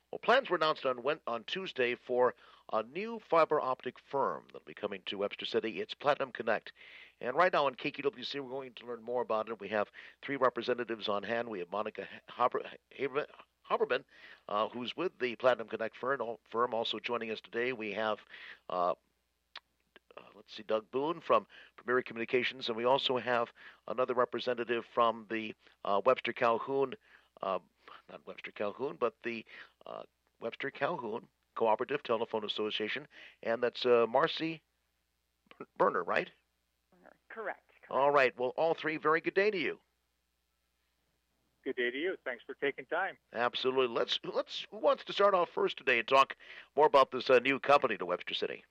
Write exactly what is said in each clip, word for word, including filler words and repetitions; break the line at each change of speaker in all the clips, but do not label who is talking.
Well, plans were announced on Wed- on Tuesday for a new fiber optic firm that'll be coming to Webster City. It's Platinum Connect. And right now on K Q W C, we're going to learn more about it. We have three representatives on hand. We have Monica Haber, Haber, Haberman, uh, who's with the Platinum Connect firm. firm. Also joining us today, we have, uh, uh, let's see, Doug Boone from Premier Communications, and we also have another representative from the uh, Webster Calhoun, uh, not Webster Calhoun, but the uh, Webster Calhoun Cooperative Telephone Association, and that's uh, Marcy Berner, right?
Correct. Correct.
All right. Well, all three, very good day to you.
Good day to you. Thanks for taking time.
Absolutely. Let's let's. Who wants to start off first today and talk more about this uh, new company to Webster City?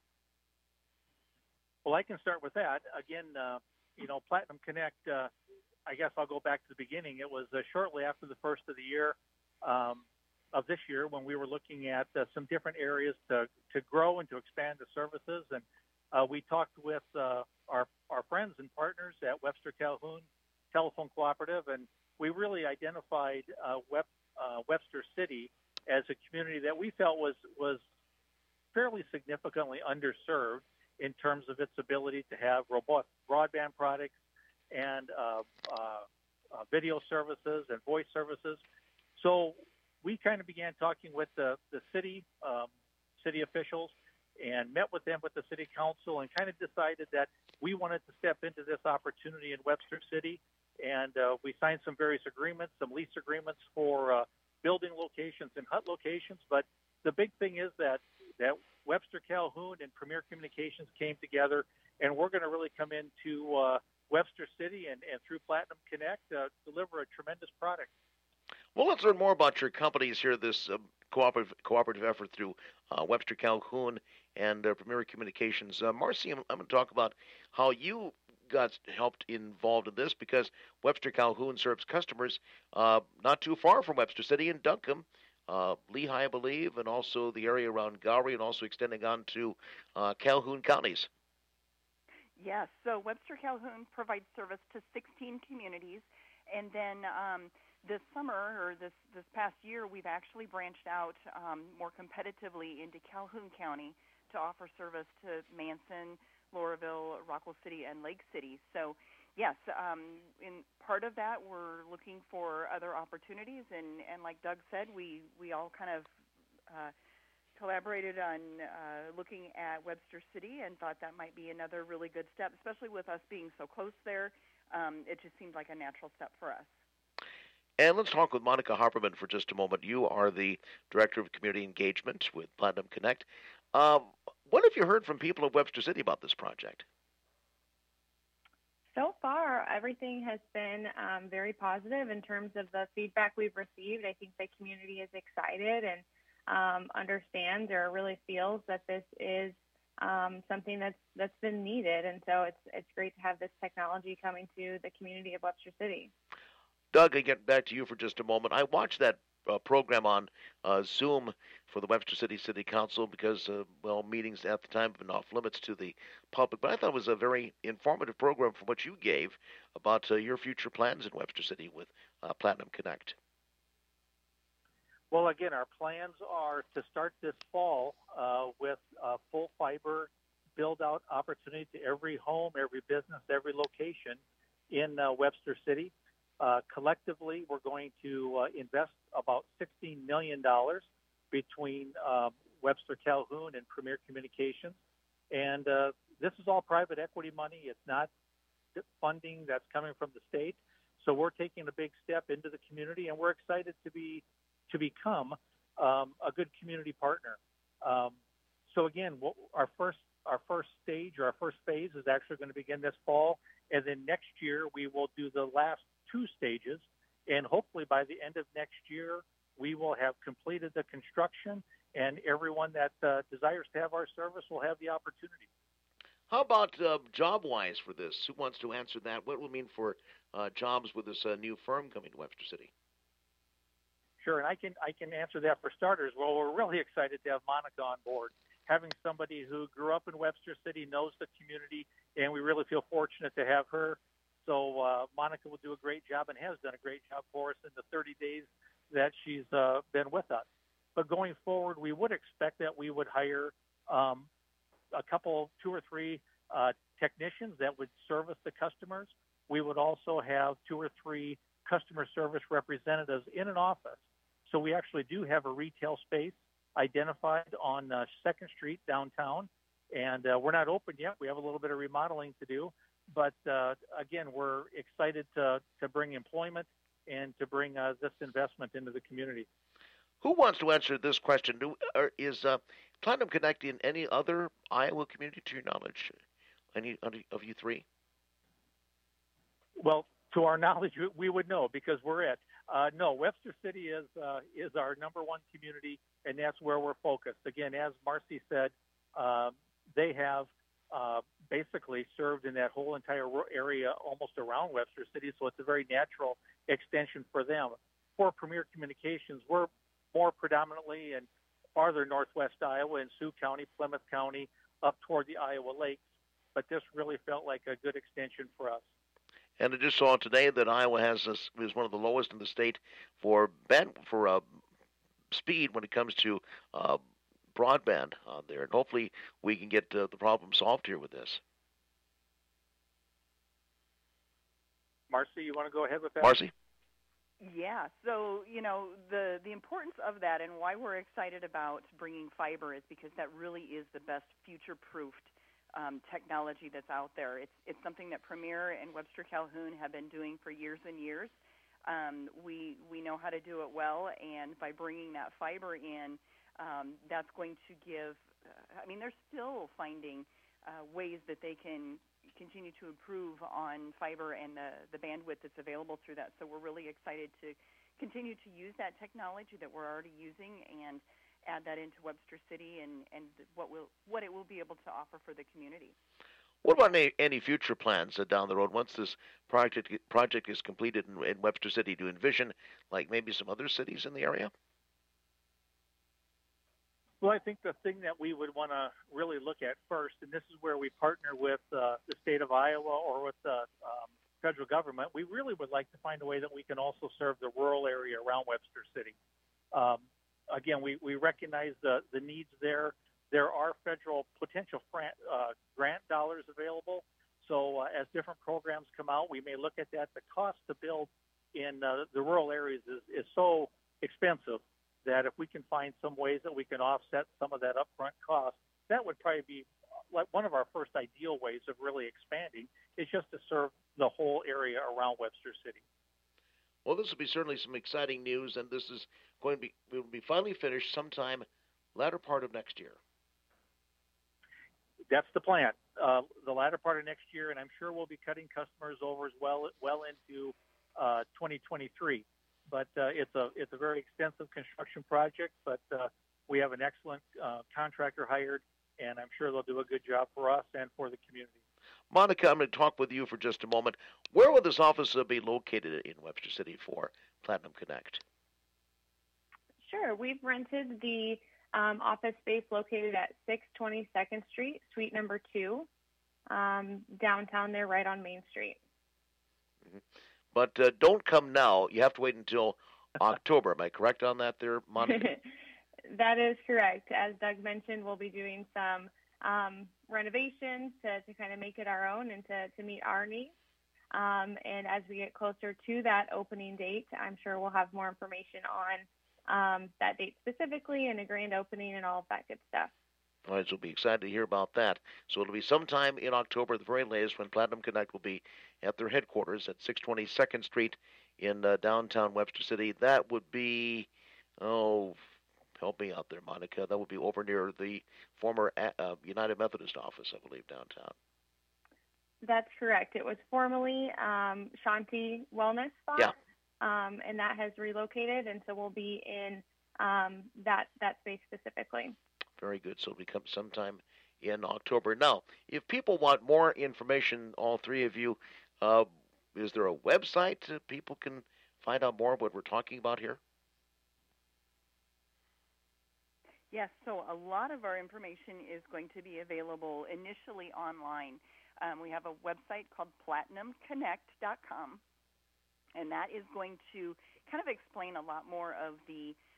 Well, I can start with that. Again, uh, you know, Platinum Connect. Uh, I guess I'll go back to the beginning. It was uh, shortly after the first of the year um, of this year when we were looking at uh, some different areas to to grow and to expand the services, and uh, we talked with uh, our our friends and partners at Webster Calhoun Telephone Cooperative, and we really identified uh, Web, uh, Webster City as a community that we felt was was fairly significantly underserved in terms of its ability to have robust broadband products and uh, uh, uh, video services and voice services. So we kind of began talking with the, the city, um, city officials, and met with them with the city council, and kind of decided that we wanted to step into this opportunity in Webster City. And uh, we signed some various agreements, some lease agreements for uh, building locations and hut locations. But the big thing is that, that Webster Calhoun and Premier Communications came together, and we're going to really come into uh, Webster City and, and through Platinum Connect uh, deliver a tremendous product.
Well, let's learn more about your companies here, this uh, cooperative, cooperative effort through uh, Webster Calhoun and uh, Premier Communications. Uh, Marcy, I'm, I'm going to talk about how you got helped involved in this, because Webster Calhoun serves customers uh, not too far from Webster City in Duncombe, uh, Lehigh, I believe, and also the area around Gowrie, and also extending on to uh, Calhoun counties.
Yes, so Webster Calhoun provides service to sixteen communities, and then um, this summer, or this, this past year, we've actually branched out um, more competitively into Calhoun County to offer service to Manson, Lauraville, Rockwell City, and Lake City. So, yes, um, in part of that, we're looking for other opportunities, and, and like Doug said, we, we all kind of uh, collaborated on uh, looking at Webster City and thought that might be another really good step, especially with us being so close there. Um, it just seemed like a natural step for us.
And let's talk with Monica Harperman for just a moment. You are the Director of Community Engagement with Platinum Connect. Um, what have you heard from people of Webster City about this project?
So far, everything has been um, very positive in terms of the feedback we've received. I think the community is excited and um, understands or really feels that this is um, something that's that's been needed, and so it's it's great to have this technology coming to the community of Webster City.
Doug, I get back to you for just a moment. I watched that uh, program on uh, Zoom for the Webster City City Council because, uh, well, meetings at the time have been off limits to the public. But I thought it was a very informative program from what you gave about uh, your future plans in Webster City with uh, Platinum Connect.
Well, again, our plans are to start this fall uh, with a full fiber build-out opportunity to every home, every business, every location in uh, Webster City. Uh, collectively, we're going to uh, invest about sixteen million dollars between uh, Webster Calhoun and Premier Communications. And uh, this is all private equity money. It's not funding that's coming from the state. So we're taking a big step into the community, and we're excited to be to become um, a good community partner. Um, so again, what, our first our first stage or our first phase is actually going to begin this fall, and then next year we will do the last two stages, and hopefully by the end of next year we will have completed the construction, and everyone that uh, desires to have our service will have the opportunity.
How about uh, job-wise for this? Who wants to answer that? What will it mean for uh, jobs with this uh, new firm coming to Webster City?
Sure, and I can I can answer that for starters. Well, we're really excited to have Monica on board. Having somebody who grew up in Webster City, knows the community, and we really feel fortunate to have her. So uh, Monica will do a great job and has done a great job for us in the thirty days that she's uh, been with us. But going forward, we would expect that we would hire um, a couple, two or three uh, technicians that would service the customers. We would also have two or three customer service representatives in an office. So we actually do have a retail space identified on uh, second Street downtown, and uh, we're not open yet. We have a little bit of remodeling to do, but uh, again, we're excited to, to bring employment and to bring uh, this investment into the community.
Who wants to answer this question? Do, or is uh, Platinum Connect in any other Iowa community, to your knowledge? Any of you three?
Well, to our knowledge, we would know because we're it. Uh, no, Webster City is uh, is our number one community, and that's where we're focused. Again, as Marcy said, uh, they have uh, basically served in that whole entire area almost around Webster City, so it's a very natural extension for them. For Premier Communications, we're more predominantly in farther northwest Iowa in Sioux County, Plymouth County, up toward the Iowa Lakes, but this really felt like a good extension for us.
And I just saw today that Iowa has this, is one of the lowest in the state for band, for uh, speed when it comes to uh, broadband on there. And hopefully we can get uh, the problem solved here with this.
Marcy, you want to go ahead with that?
Marcy?
Yeah, so, you know, the, the importance of that and why we're excited about bringing fiber is because that really is the best future-proofed Um, technology that's out there. It's it's something that Premier and Webster Calhoun have been doing for years and years. Um, we we know how to do it well, and by bringing that fiber in, um, that's going to give. Uh, I mean, they're still finding uh, ways that they can continue to improve on fiber and the the bandwidth that's available through that. So we're really excited to continue to use that technology that we're already using and add that into Webster City and, and what will what it will be able to offer for the community.
What about any, any future plans uh, down the road once this project project is completed in, in Webster City? Do you envision like maybe some other cities in the area?
Well, I think the thing that we would want to really look at first, and this is where we partner with uh, the state of Iowa or with the um, federal government, we really would like to find a way that we can also serve the rural area around Webster City. Um, Again, we, we recognize the, the needs there. There are federal potential grant, uh, grant dollars available. So uh, as different programs come out, we may look at that. The cost to build in uh, the rural areas is, is so expensive that if we can find some ways that we can offset some of that upfront cost, that would probably be like one of our first ideal ways of really expanding is just to serve the whole area around Webster City.
Well, this will be certainly some exciting news, and this is going to be will be finally finished sometime latter part of next year.
That's the plan. Uh, the latter part of next year, and I'm sure we'll be cutting customers over as well well into uh, twenty twenty-three. But uh, it's a it's a very extensive construction project, but uh, we have an excellent uh, contractor hired, and I'm sure they'll do a good job for us and for the community.
Monica, I'm going to talk with you for just a moment. Where will this office uh, be located in Webster City for Platinum Connect?
Sure. We've rented the um, office space located at six twenty-second Street, suite number two, um, downtown there right on Main Street.
Mm-hmm. But uh, don't come now. You have to wait until October. Am I correct on that there, Monica?
That is correct. As Doug mentioned, we'll be doing some um, renovations to, to kind of make it our own and to, to meet our needs. Um, and as we get closer to that opening date, I'm sure we'll have more information on um, that date specifically and a grand opening and all of that good stuff.
All right, so we'll be excited to hear about that. So it'll be sometime in October, the very latest, when Platinum Connect will be at their headquarters at six twenty-second Street in uh, downtown Webster City. That would be, oh, help me out there, Monica. That would be over near the former uh, United Methodist office, I believe, downtown.
That's correct. It was formerly um, Shanti Wellness Spa,
yeah.
um, and that has relocated, and so we'll be in um, that that space specifically.
Very good. So it'll become sometime in October. Now, if people want more information, all three of you, uh, is there a website that people can find out more of what we're talking about here?
Yes, so a lot of our information is going to be available initially online. Um, we have a website called platinum connect dot com, and that is going to kind of explain a lot more of the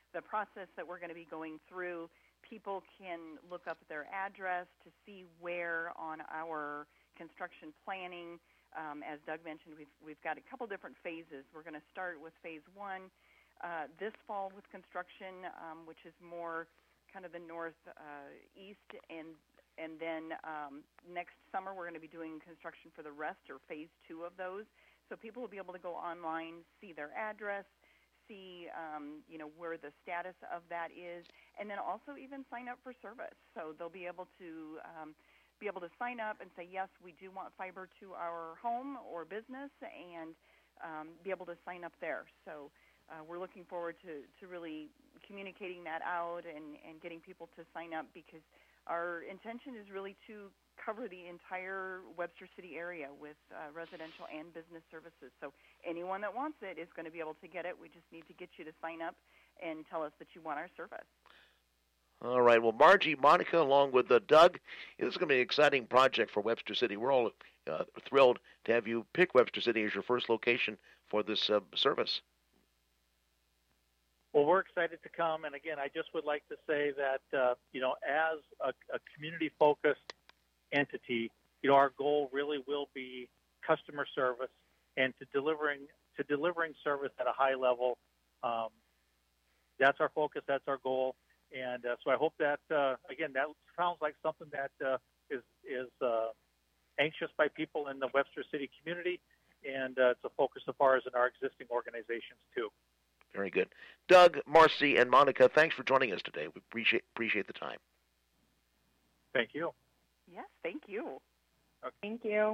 the process that we're going to be going through, people can look up their address to see where on our construction planning. Um, as Doug mentioned, we've, we've got a couple different phases. We're going to start with phase one uh, this fall with construction, um, which is more kind of the northeast, uh, and and then um, next summer we're going to be doing construction for the rest, or phase two of those. So people will be able to go online, see their address, see um, you know where the status of that is, and then also even sign up for service. So they'll be able to um, be able to sign up and say, yes, we do want fiber to our home or business, and um, be able to sign up there. So uh, we're looking forward to, to really communicating that out and, and getting people to sign up, because our intention is really to cover the entire Webster City area with uh, residential and business services. So anyone that wants it is going to be able to get it. We just need to get you to sign up and tell us that you want our service.
All right. Well, Margie, Monica, along with uh, Doug, this is going to be an exciting project for Webster City. We're all uh, thrilled to have you pick Webster City as your first location for this uh, service.
Well, we're excited to come, and again, I just would like to say that, uh, you know, as a, a community-focused entity, you know, our goal really will be customer service and to delivering to delivering service at a high level. Um, that's our focus. That's our goal, and uh, so I hope that uh, again, that sounds like something that uh, is is uh, anxious by people in the Webster City community, and uh, it's a focus of ours in our existing organizations too.
Very good. Doug, Marcy, and Monica, thanks for joining us today. We appreciate appreciate the time.
Thank you.
Yes, thank you.
Okay. Thank you.